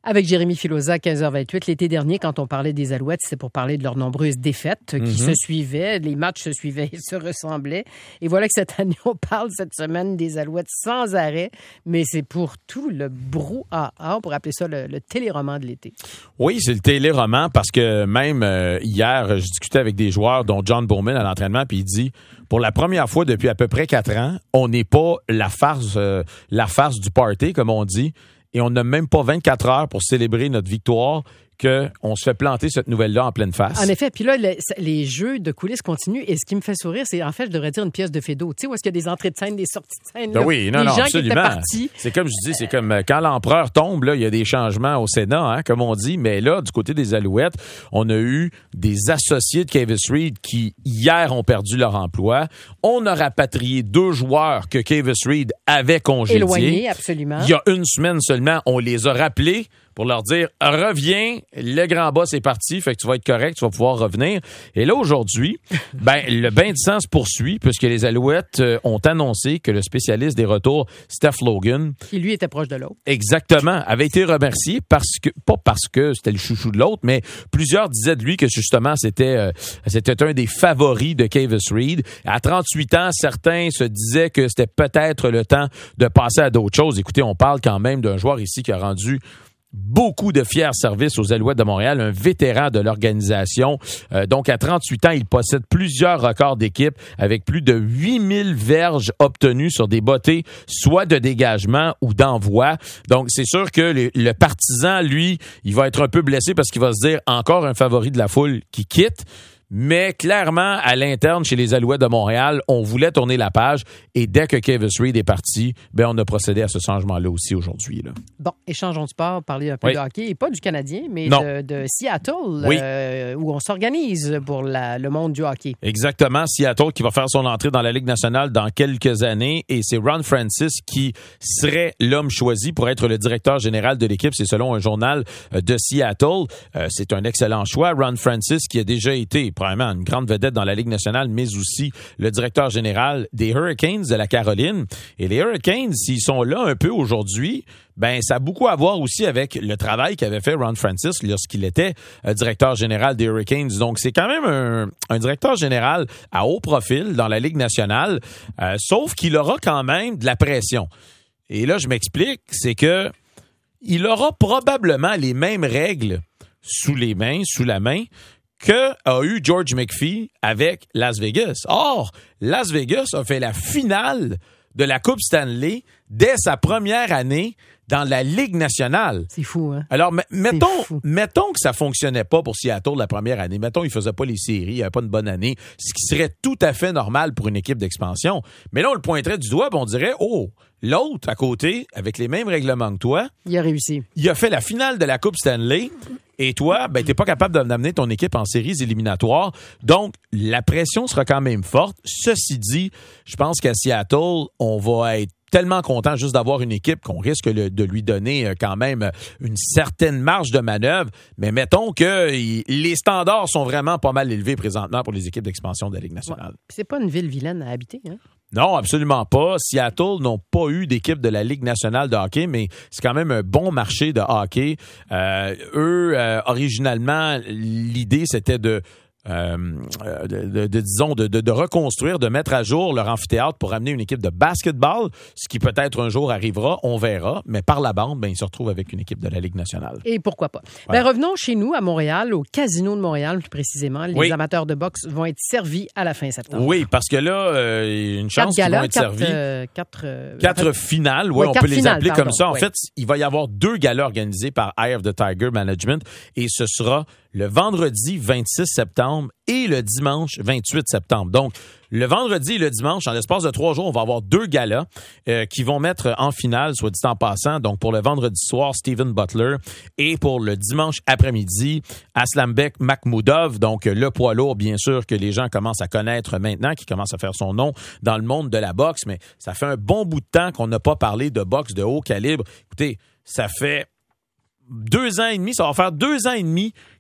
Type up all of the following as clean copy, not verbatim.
Avec Jérémy Filosa, 15h28. L'été dernier, quand on parlait des Alouettes, c'était pour parler de leurs nombreuses défaites qui se suivaient. Les matchs se suivaient et se ressemblaient. Et voilà que cette année, on parle cette semaine des Alouettes sans arrêt. Mais c'est pour tout le brouhaha. On pourrait appeler ça le téléroman de l'été. Oui, c'est le téléroman parce que même hier, je discutais avec des joueurs, dont John Bowman à l'entraînement, puis il dit, pour la première fois depuis à peu près 4 ans, on n'est pas la farce du party, comme on dit. Et on n'a même pas 24 heures pour célébrer notre victoire qu'on se fait planter cette nouvelle-là en pleine face. En effet, puis là, les jeux de coulisses continuent. Et ce qui me fait sourire, c'est, en fait, je devrais dire une pièce de Fédo. Tu sais, où est-ce qu'il y a des entrées de scène, des sorties de scène? Ben oui, non, les gens absolument. qui étaient partis. C'est comme je dis, c'est comme quand l'empereur tombe, là, il y a des changements au Sénat, hein, comme on dit. Mais là, du côté des Alouettes, on a eu des associés de Kavis Reed qui, hier, ont perdu leur emploi. On a rapatrié 2 joueurs que Kavis Reed avait congédiés. Éloignés, absolument. Il y a une semaine seulement, on les a rappelés pour leur dire « Reviens, le grand boss est parti, fait que tu vas être correct, tu vas pouvoir revenir. » Et là, aujourd'hui, le bain de sang se poursuit puisque les Alouettes ont annoncé que le spécialiste des retours, Steph Logan, qui lui était proche de l'autre. Exactement, avait été remercié pas parce que c'était le chouchou de l'autre, mais plusieurs disaient de lui que justement c'était un des favoris de Kavis Reed. À 38 ans, certains se disaient que c'était peut-être le temps de passer à d'autres choses. Écoutez, on parle quand même d'un joueur ici qui a rendu beaucoup de fiers services aux Alouettes de Montréal, un vétéran de l'organisation. Donc, à 38 ans, il possède plusieurs records d'équipe avec plus de 8000 verges obtenues sur des bottées, soit de dégagement ou d'envoi. Donc, c'est sûr que le partisan, lui, il va être un peu blessé parce qu'il va se dire encore un favori de la foule qui quitte. Mais clairement, à l'interne, chez les Alouettes de Montréal, on voulait tourner la page. Et dès que Kavis Reed est parti, on a procédé à ce changement-là aussi aujourd'hui. Là. Bon, échangeons de sport, parler un peu de hockey. Et pas du Canadien, mais de Seattle, où on s'organise pour le monde du hockey. Exactement. Seattle qui va faire son entrée dans la Ligue nationale dans quelques années. Et c'est Ron Francis qui serait l'homme choisi pour être le directeur général de l'équipe. C'est selon un journal de Seattle. C'est un excellent choix. Ron Francis qui a déjà été probablement une grande vedette dans la Ligue nationale, mais aussi le directeur général des Hurricanes de la Caroline. Et les Hurricanes, s'ils sont là un peu aujourd'hui, ça a beaucoup à voir aussi avec le travail qu'avait fait Ron Francis lorsqu'il était directeur général des Hurricanes. Donc, c'est quand même un directeur général à haut profil dans la Ligue nationale, sauf qu'il aura quand même de la pression. Et là, je m'explique, c'est que il aura probablement les mêmes règles sous la main, que a eu George McPhee avec Las Vegas. Or, Las Vegas a fait la finale de la Coupe Stanley dès sa première année dans la Ligue nationale. C'est fou, hein? Alors, mettons que ça fonctionnait pas pour Seattle la première année. Mettons qu'il faisait pas les séries, il avait pas une bonne année, ce qui serait tout à fait normal pour une équipe d'expansion. Mais là, on le pointerait du doigt et on dirait, l'autre à côté, avec les mêmes règlements que toi, il a réussi. Il a fait la finale de la Coupe Stanley. Et toi, t'es pas capable d'amener ton équipe en séries éliminatoires. Donc, la pression sera quand même forte. Ceci dit, je pense qu'à Seattle, on va être tellement content juste d'avoir une équipe qu'on risque de lui donner quand même une certaine marge de manœuvre. Mais mettons que les standards sont vraiment pas mal élevés présentement pour les équipes d'expansion de la Ligue nationale. Ouais. C'est pas une ville vilaine à habiter, hein? Non, absolument pas. Seattle n'ont pas eu d'équipe de la Ligue nationale de hockey, mais c'est quand même un bon marché de hockey. Originalement, l'idée, c'était de reconstruire, de mettre à jour leur amphithéâtre pour amener une équipe de basketball, ce qui peut-être un jour arrivera, on verra, mais par la bande, ils se retrouvent avec une équipe de la Ligue nationale. Et pourquoi pas? Ouais. Revenons chez nous, à Montréal, au Casino de Montréal, plus précisément. Les amateurs de boxe vont être servis à la fin septembre. Oui, parce que là, une chance qu'ils vont être servis. 4 finales, on peut les appeler comme ça. En fait, il va y avoir 2 galas organisés par Eye of the Tiger Management et ce sera le vendredi 26 septembre et le dimanche 28 septembre. Donc, le vendredi et le dimanche, en l'espace de 3 jours, on va avoir 2 galas qui vont mettre en finale, soit dit en passant. Donc, pour le vendredi soir, Steven Butler et pour le dimanche après-midi, Aslambek Makhmoudov, donc le poids lourd, bien sûr, que les gens commencent à connaître maintenant, qui commence à faire son nom dans le monde de la boxe. Mais ça fait un bon bout de temps qu'on n'a pas parlé de boxe de haut calibre. Écoutez, ça fait 2 ans et demi, ça va faire 2 ans et demi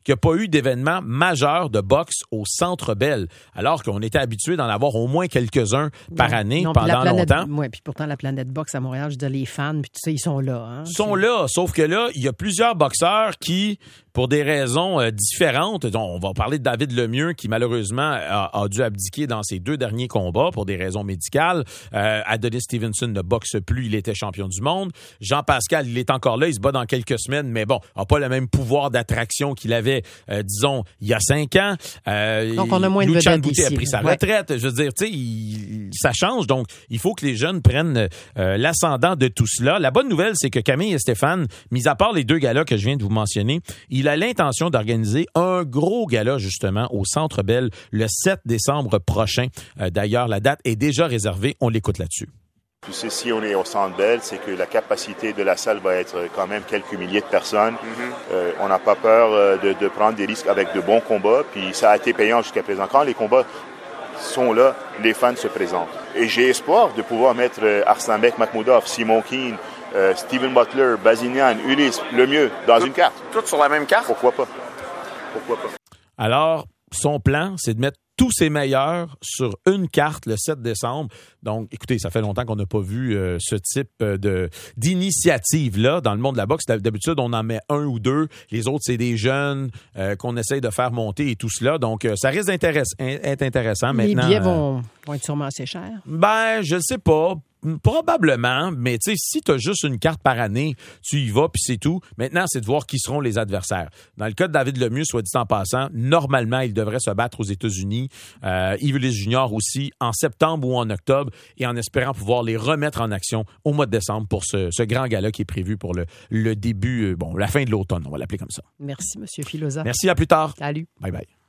qu'il n'y a pas eu d'événement majeur de boxe au Centre Bell, alors qu'on était habitué d'en avoir au moins quelques-uns par année pendant longtemps. Oui, puis pourtant, la Planète Boxe à Montréal, je veux dire, les fans, puis tout ça, ils sont là. Hein? Ils sont là, sauf que là, il y a plusieurs boxeurs qui, pour des raisons différentes, on va parler de David Lemieux, qui malheureusement a dû abdiquer dans ses 2 derniers combats pour des raisons médicales. Adonis Stevenson ne boxe plus, il était champion du monde. Jean-Pascal, il est encore là, il se bat dans quelques semaines, mais bon, n'a pas le même pouvoir d'attraction qu'il avait, disons, il y a 5 ans. Donc, on a moins de vedettes ici. A pris sa retraite. Je veux dire, tu sais, ça change, donc il faut que les jeunes prennent l'ascendant de tout cela. La bonne nouvelle, c'est que Camille et Stéphane, mis à part les 2 galas que je viens de vous mentionner, il a l'intention d'organiser un gros gala, justement, au Centre Bell le 7 décembre prochain. D'ailleurs, la date est déjà réservée. On l'écoute là-dessus. Tu sais, si on est au Centre Bell, c'est que la capacité de la salle va être quand même quelques milliers de personnes. On n'a pas peur de prendre des risques avec de bons combats, puis ça a été payant jusqu'à présent. Quand les combats sont là, les fans se présentent. Et j'ai espoir de pouvoir mettre Arslanbek Makhmoudov, Simon Keane, Steven Butler, Bazinian, Ulysse, Lemieux dans une carte. Toutes sur la même carte? Pourquoi pas? Alors, son plan, c'est de mettre tous ses meilleurs sur une carte le 7 décembre. Donc, écoutez, ça fait longtemps qu'on n'a pas vu ce type d'initiative-là dans le monde de la boxe. D'habitude, on en met 1 ou 2. Les autres, c'est des jeunes qu'on essaye de faire monter et tout cela. Donc, ça risque d'être intéressant. Les maintenant. billets vont être sûrement assez chers. Ben, je ne sais pas. Probablement, mais tu sais, si tu as juste une carte par année, tu y vas puis c'est tout. Maintenant, c'est de voir qui seront les adversaires. Dans le cas de David Lemieux, soit dit en passant, normalement, il devrait se battre aux États-Unis. Yves Ulysse Junior aussi, en septembre ou en octobre, et en espérant pouvoir les remettre en action au mois de décembre pour ce grand gala qui est prévu pour le début, la fin de l'automne, on va l'appeler comme ça. Merci, M. Filosa. Merci, à plus tard. Salut. Bye bye.